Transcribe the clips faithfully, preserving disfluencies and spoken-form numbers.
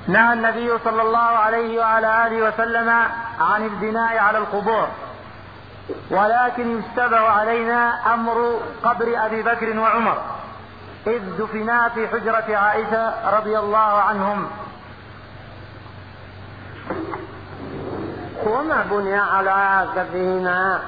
نهى النبي صلى الله عليه وعلى آله وسلم عن البناء على القبور، ولكن يشتبه علينا أمر قبر أبي بكر وعمر إذ دفنا في حجرة عائشة رضي الله عنهم. وما بني على قبرهما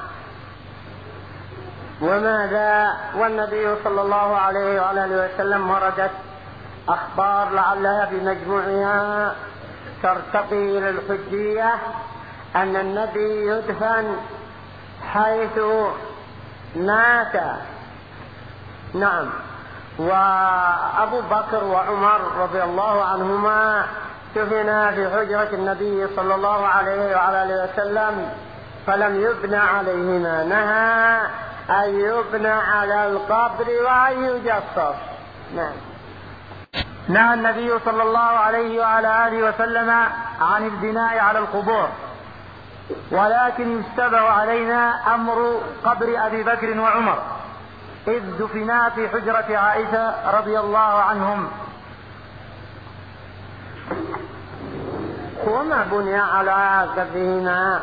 وماذا؟ والنبي صلى الله عليه وعلى آله وسلم وردت أخبار لعلها بمجموعها ترتقي إلى الحجية أن النبي يدفن حيث مات. نعم. وأبو بكر وعمر رضي الله عنهما دفنا في حجرة النبي صلى الله عليه وعلى آله وسلم فلم يبنى عليهما، نهى أن يبنى على القبر وأن يجصص. نعم. نهى النبي صلى الله عليه وعلى آله وسلم عن البناء على القبور، ولكن يشتبه علينا أمر قبر أبي بكر وعمر إذ دفنا في حجرة عائشة رضي الله عنهم. وما بني على قبرهما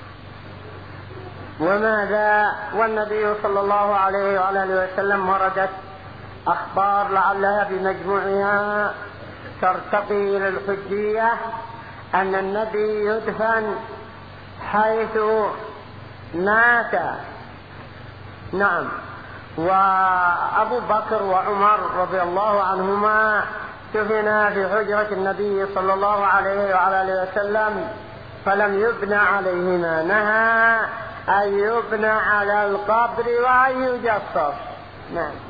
وماذا؟ والنبي صلى الله عليه وعلى آله وسلم وردت أخبار لعلها بمجموعها ترتقي إلى الحجية أن النبي يدفن حيث مات. نعم. وأبو بكر وعمر رضي الله عنهما دفنا في حجرة النبي صلى الله عليه وعلى آله وسلم فلم يبنى عليهما، نهى أن يبنى على القبر وأن يجصص. نعم.